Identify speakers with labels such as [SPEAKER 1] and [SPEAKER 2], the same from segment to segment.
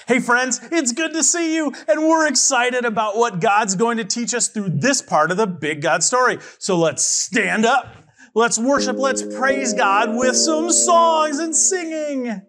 [SPEAKER 1] Hey friends, it's good to see you, and we're excited about what God's going to teach us through this part of the Big God story. So let's stand up, let's worship, let's praise God with some songs and singing.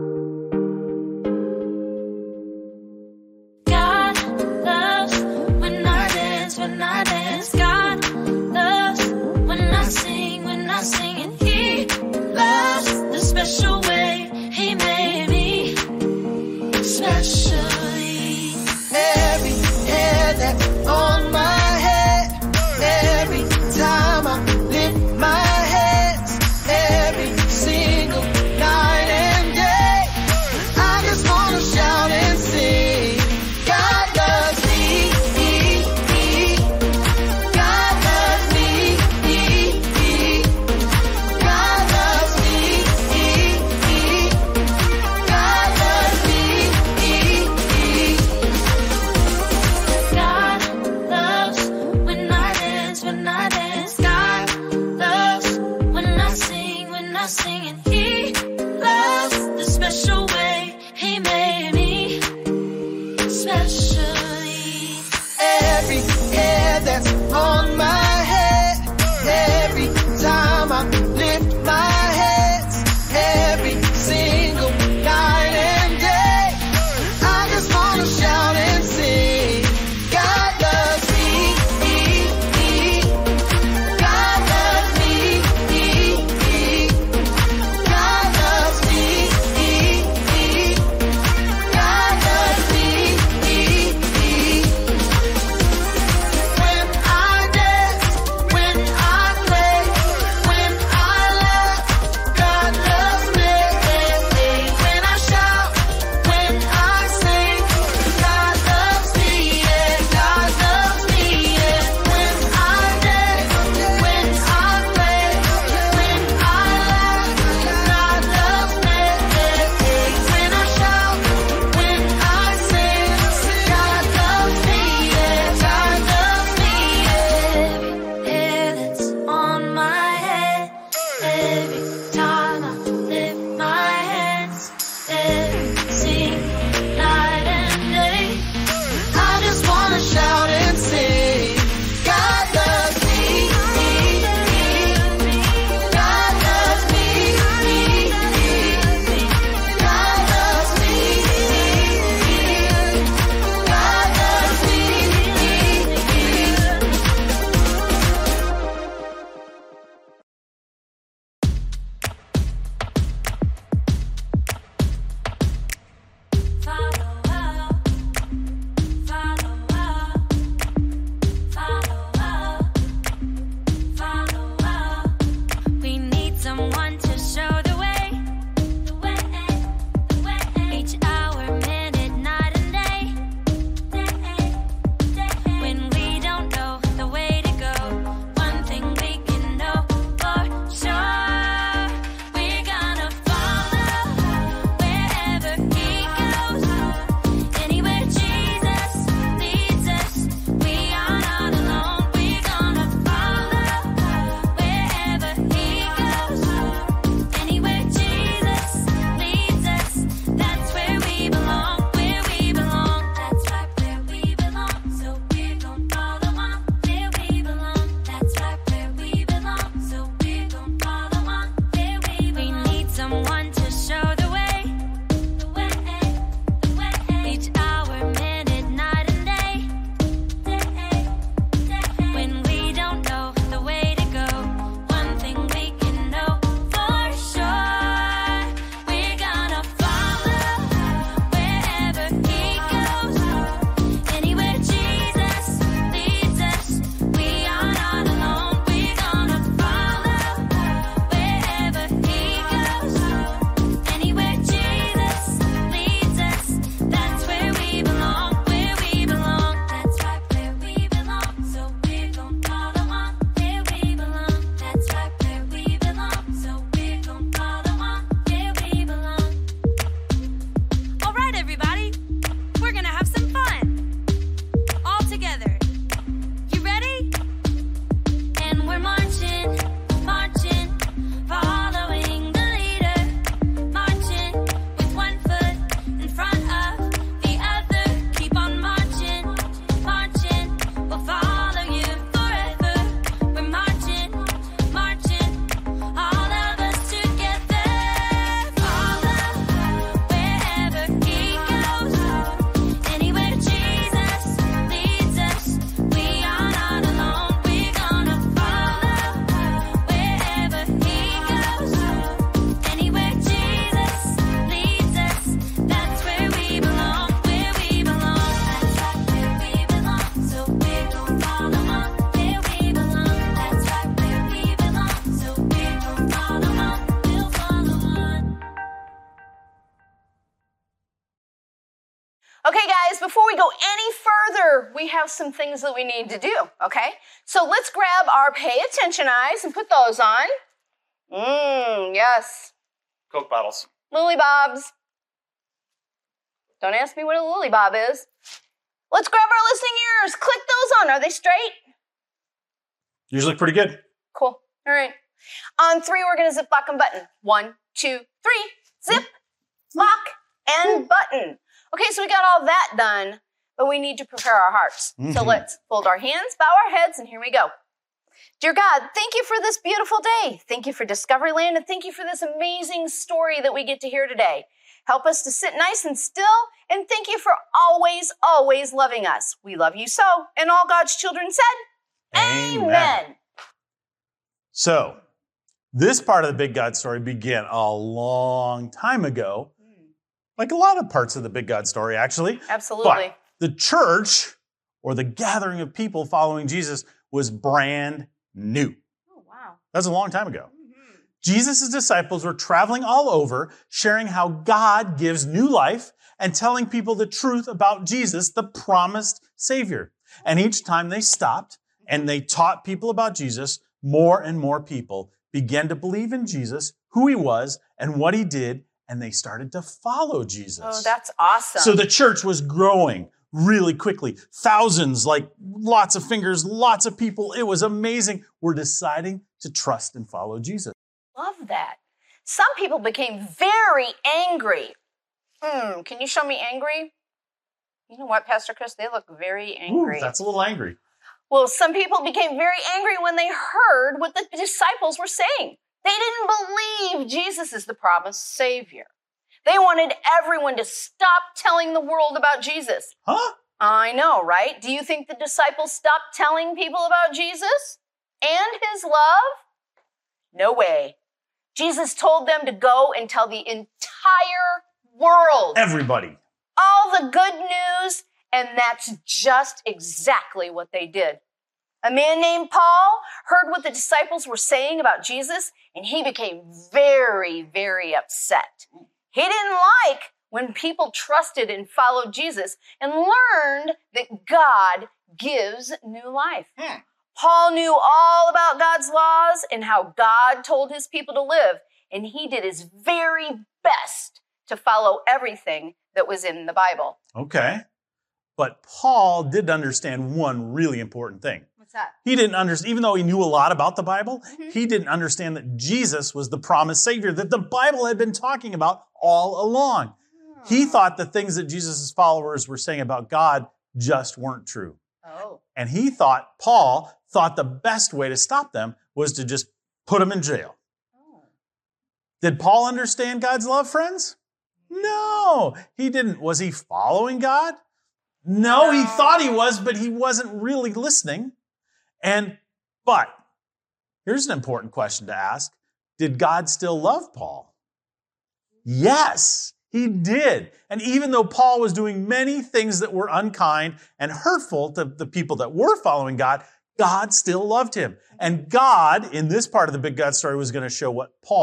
[SPEAKER 2] God loves when I dance, God loves when I sing, and He loves the special way He made me, especially.
[SPEAKER 3] Every hair that's on my head, every time I lift my hands, every single night and day.
[SPEAKER 4] before we go any further, we have some things that we need to do, okay? So let's grab our pay attention eyes and put those on. Yes.
[SPEAKER 1] Coke bottles.
[SPEAKER 4] Lily Bobs. Don't ask me what a lily bob is. Let's grab our listening ears. Click those on. Are they straight?
[SPEAKER 1] Usually pretty good.
[SPEAKER 4] Cool. All right. On 3, we're going to zip, lock, and button. 1, 2, 3. Zip, lock, and button. Okay, so we got all that done, but we need to prepare our hearts. So let's fold our hands, bow our heads, and here we go. Dear God, thank you for this beautiful day. Thank you for Discoveryland, and thank you for this amazing story that we get to hear today. Help us to sit nice and still, and thank you for always, always loving us. We love you so. And all God's children said, Amen.
[SPEAKER 1] So, this part of the Big God story began a long time ago, like a lot of parts of the Big God story, actually.
[SPEAKER 4] Absolutely.
[SPEAKER 1] But the church, or the gathering of people following Jesus, was brand new.
[SPEAKER 4] Oh, wow.
[SPEAKER 1] That's a long time ago. Jesus' disciples were traveling all over, sharing how God gives new life and telling people the truth about Jesus, the promised Savior. And each time they stopped and they taught people about Jesus, more and more people began to believe in Jesus, who he was, and what he did, and they started to follow Jesus.
[SPEAKER 4] Oh, that's awesome.
[SPEAKER 1] So the church was growing really quickly. Thousands, like lots of fingers, lots of people. It was amazing. We're deciding to trust and follow Jesus.
[SPEAKER 4] Love that. Some people became very angry. Can you show me angry? You know what, Pastor Chris? They look very angry.
[SPEAKER 1] Ooh, that's a little angry.
[SPEAKER 4] Well, some people became very angry when they heard what the disciples were saying. They didn't believe Jesus is the promised Savior. They wanted everyone to stop telling the world about Jesus.
[SPEAKER 1] Huh?
[SPEAKER 4] I know, right? Do you think the disciples stopped telling people about Jesus and his love? No way. Jesus told them to go and tell the entire world.
[SPEAKER 1] Everybody.
[SPEAKER 4] All the good news, and that's just exactly what they did. A man named Paul heard what the disciples were saying about Jesus, and he became very, very upset. He didn't like when people trusted and followed Jesus and learned that God gives new life. Paul knew all about God's laws and how God told his people to live, and he did his very best to follow everything that was in the Bible.
[SPEAKER 1] Okay. But Paul did understand one really important thing.
[SPEAKER 4] What's that?
[SPEAKER 1] He didn't understand, even though he knew a lot about the Bible, he didn't understand that Jesus was the promised Savior that the Bible had been talking about all along. He thought the things that Jesus' followers were saying about God just weren't true.
[SPEAKER 4] Oh.
[SPEAKER 1] And Paul thought the best way to stop them was to just put them in jail. Did Paul understand God's love, friends? No, he didn't. Was he following God? No, he thought he was, but he wasn't really listening. But here's an important question to ask. Did God still love Paul? Yes, he did. And even though Paul was doing many things that were unkind and hurtful to the people that were following God, God still loved him. And God, in this part of the Big God story, was going to show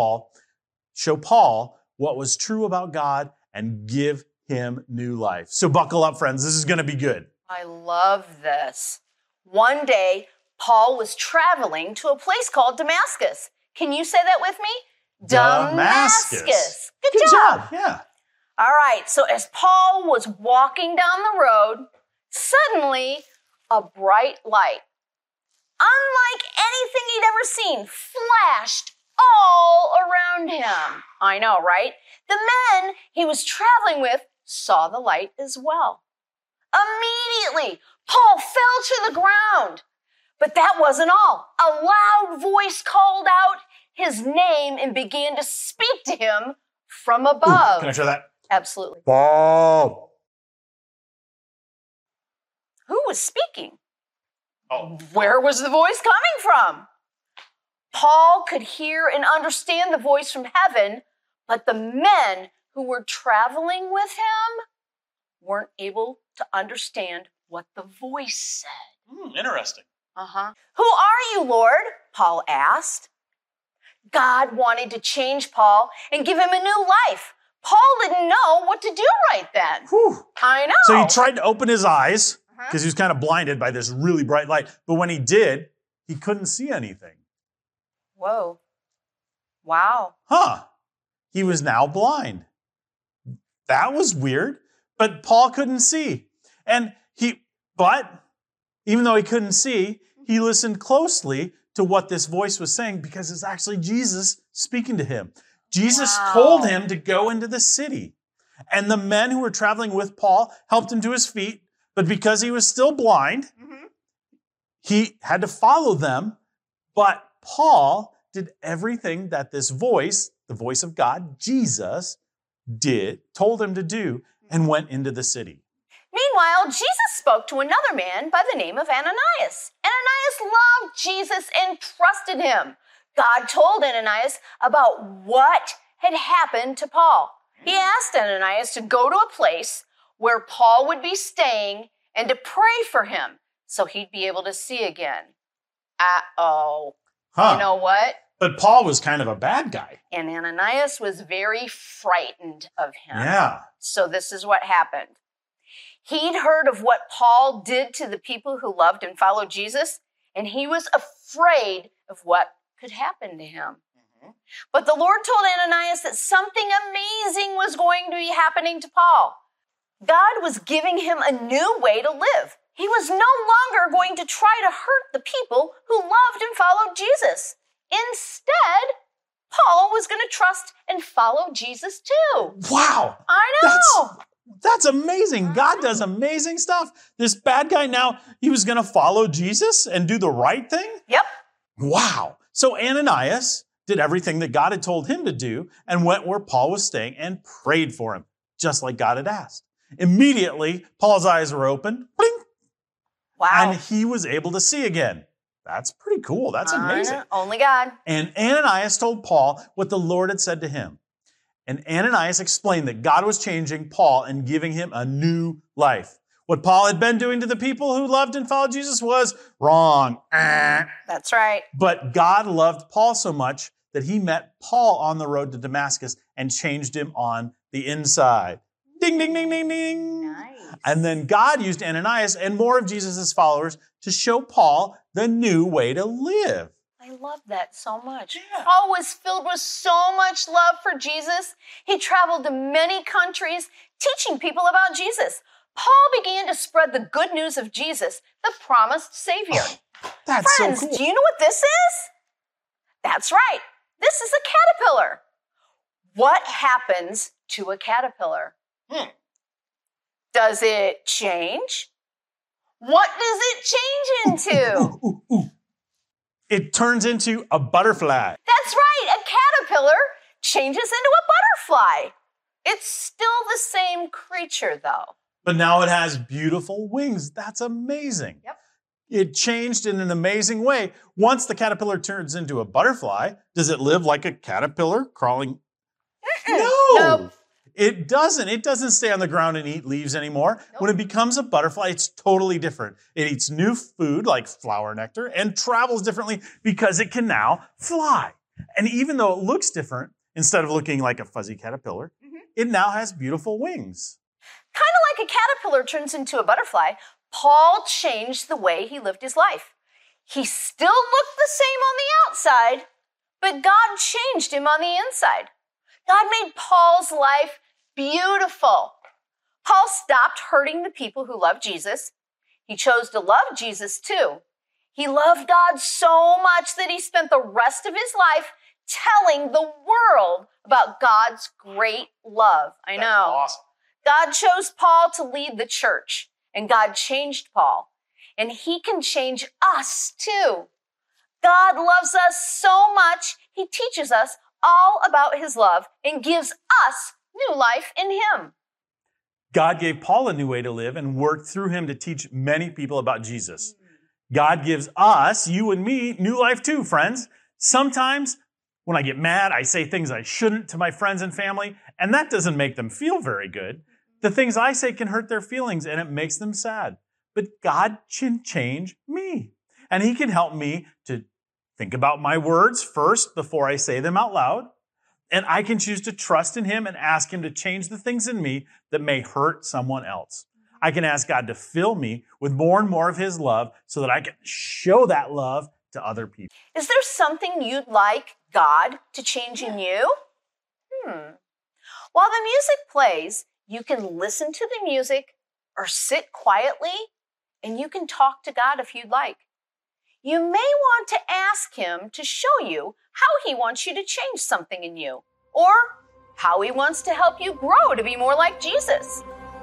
[SPEAKER 1] Paul what was true about God and give him new life. So buckle up, friends. This is going to be good.
[SPEAKER 4] I love this. One day, Paul was traveling to a place called Damascus. Can you say that with me?
[SPEAKER 1] Damascus.
[SPEAKER 4] Good job.
[SPEAKER 1] Yeah.
[SPEAKER 4] All right, so as Paul was walking down the road, suddenly a bright light, unlike anything he'd ever seen, flashed all around him. I know, right? The men he was traveling with saw the light as well. Immediately, Paul fell to the ground. But that wasn't all. A loud voice called out his name and began to speak to him from above.
[SPEAKER 1] Ooh, can I try that?
[SPEAKER 4] Absolutely.
[SPEAKER 1] Paul.
[SPEAKER 4] Who was speaking?
[SPEAKER 1] Oh.
[SPEAKER 4] Where was the voice coming from? Paul could hear and understand the voice from heaven, but the men who were traveling with him weren't able to understand what the voice said.
[SPEAKER 1] Interesting.
[SPEAKER 4] Who are you, Lord? Paul asked. God wanted to change Paul and give him a new life, Paul didn't know what to do right then.
[SPEAKER 1] Whew.
[SPEAKER 4] I know.
[SPEAKER 1] So he tried to open his eyes because he was kind of blinded by this really bright light. But when he did, he couldn't see anything.
[SPEAKER 4] Whoa. Wow.
[SPEAKER 1] He was now blind. That was weird. But Paul couldn't see. But even though he couldn't see, he listened closely to what this voice was saying because it's actually Jesus speaking to him. Jesus told him to go into the city. And the men who were traveling with Paul helped him to his feet. But because he was still blind, he had to follow them. But Paul did everything that this voice, the voice of God, Jesus, told him to do, and went into the city.
[SPEAKER 4] Meanwhile, Jesus spoke to another man by the name of Ananias. Ananias loved Jesus and trusted him. God told Ananias about what had happened to Paul. He asked Ananias to go to a place where Paul would be staying and to pray for him so he'd be able to see again. You know what?
[SPEAKER 1] But Paul was kind of a bad guy.
[SPEAKER 4] And Ananias was very frightened of him.
[SPEAKER 1] Yeah.
[SPEAKER 4] So this is what happened. He'd heard of what Paul did to the people who loved and followed Jesus, and he was afraid of what could happen to him. But the Lord told Ananias that something amazing was going to be happening to Paul. God was giving him a new way to live. He was no longer going to try to hurt the people who loved and followed Jesus. Instead, Paul was going to trust and follow Jesus too.
[SPEAKER 1] Wow.
[SPEAKER 4] I know.
[SPEAKER 1] That's amazing. God does amazing stuff. This bad guy now, he was going to follow Jesus and do the right thing?
[SPEAKER 4] Yep.
[SPEAKER 1] Wow. So Ananias did everything that God had told him to do and went where Paul was staying and prayed for him, just like God had asked. Immediately, Paul's eyes were open. Bling,
[SPEAKER 4] Wow.
[SPEAKER 1] and he was able to see again. That's pretty cool. That's amazing.
[SPEAKER 4] Only God.
[SPEAKER 1] And Ananias told Paul what the Lord had said to him. And Ananias explained that God was changing Paul and giving him a new life. What Paul had been doing to the people who loved and followed Jesus was wrong.
[SPEAKER 4] That's right.
[SPEAKER 1] But God loved Paul so much that he met Paul on the road to Damascus and changed him on the inside. Ding, ding, ding, ding, ding.
[SPEAKER 4] Nice.
[SPEAKER 1] And then God used Ananias and more of Jesus' followers to show Paul the new way to live.
[SPEAKER 4] I love that so much.
[SPEAKER 1] Yeah.
[SPEAKER 4] Paul was filled with so much love for Jesus. He traveled to many countries teaching people about Jesus. Paul began to spread the good news of Jesus, the promised Savior.
[SPEAKER 1] That's
[SPEAKER 4] Friends,
[SPEAKER 1] so cool.
[SPEAKER 4] do you know what this is? That's right. This is a caterpillar. What happens to a caterpillar? Does it change? What does it change into?
[SPEAKER 1] It turns into a butterfly.
[SPEAKER 4] That's right. A caterpillar changes into a butterfly. It's still the same creature, though.
[SPEAKER 1] But now it has beautiful wings. That's amazing.
[SPEAKER 4] Yep.
[SPEAKER 1] It changed in an amazing way. Once the caterpillar turns into a butterfly, does it live like a caterpillar crawling? No.
[SPEAKER 4] Nope.
[SPEAKER 1] It doesn't. It doesn't stay on the ground and eat leaves anymore.
[SPEAKER 4] Nope.
[SPEAKER 1] When it becomes a butterfly, it's totally different. It eats new food like flower nectar and travels differently because it can now fly. And even though it looks different, instead of looking like a fuzzy caterpillar, it now has beautiful wings.
[SPEAKER 4] Kind of like a caterpillar turns into a butterfly, Paul changed the way he lived his life. He still looked the same on the outside, but God changed him on the inside. God made Paul's life beautiful. Paul stopped hurting the people who loved Jesus. He chose to love Jesus too. He loved God so much that he spent the rest of his life telling the world about God's great love. I know.
[SPEAKER 1] That's awesome.
[SPEAKER 4] God chose Paul to lead the church, and God changed Paul. And he can change us too. God loves us so much, he teaches us all about his love and gives us new life in him.
[SPEAKER 1] God gave Paul a new way to live and worked through him to teach many people about Jesus. God gives us, you and me, new life too, friends. Sometimes when I get mad, I say things I shouldn't to my friends and family, and that doesn't make them feel very good. The things I say can hurt their feelings, and it makes them sad. But God can change me, and he can help me to think about my words first before I say them out loud, And I can choose to trust in him and ask him to change the things in me that may hurt someone else. I can ask God to fill me with more and more of his love so that I can show that love to other people.
[SPEAKER 4] Is there something you'd like God to change in you? While the music plays, you can listen to the music or sit quietly, and you can talk to God if you'd like. You may want to ask him to show you how he wants you to change something in you, or how he wants to help you grow to be more like Jesus.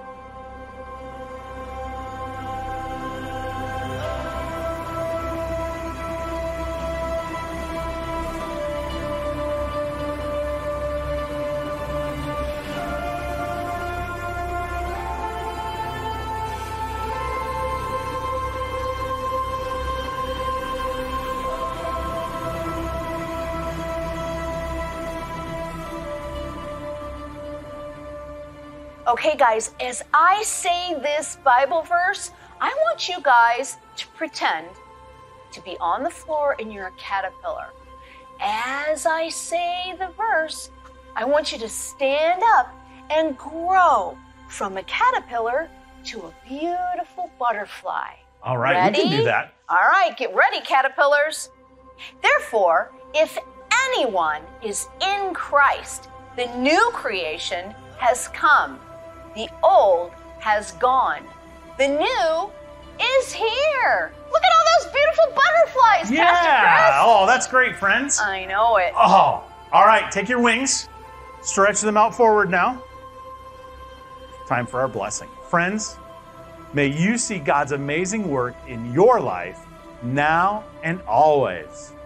[SPEAKER 4] Okay, guys, as I say this Bible verse, I want you guys to pretend to be on the floor and you're a caterpillar. As I say the verse, I want you to stand up and grow from a caterpillar to a beautiful butterfly.
[SPEAKER 1] All right,
[SPEAKER 4] Ready?
[SPEAKER 1] we can do that.
[SPEAKER 4] All right, get ready, caterpillars. Therefore, if anyone is in Christ, the new creation has come. The old has gone. The new is here. Look at all those beautiful butterflies, Pastor Chris.
[SPEAKER 1] Oh, that's great, friends.
[SPEAKER 4] I know it.
[SPEAKER 1] Oh, all right, take your wings. Stretch them out forward now. Time for our blessing. Friends, may you see God's amazing work in your life now and always.